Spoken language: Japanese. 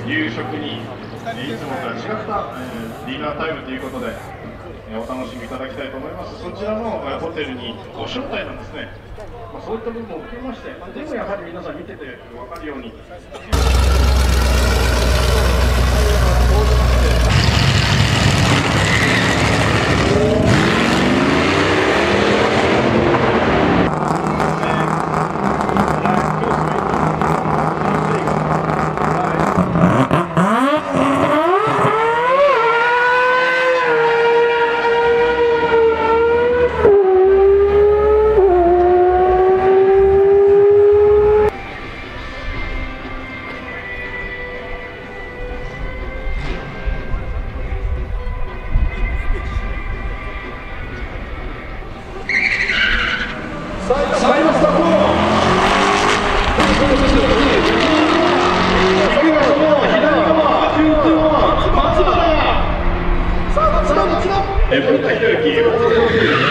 夕食に、いつもとは違ったディナータイムということで、お楽しみいただきたいと思います。そちらのホテルにご招待なんですね。そういった部分も含めまして、でもやはり皆さん見てて分かるように。文田博之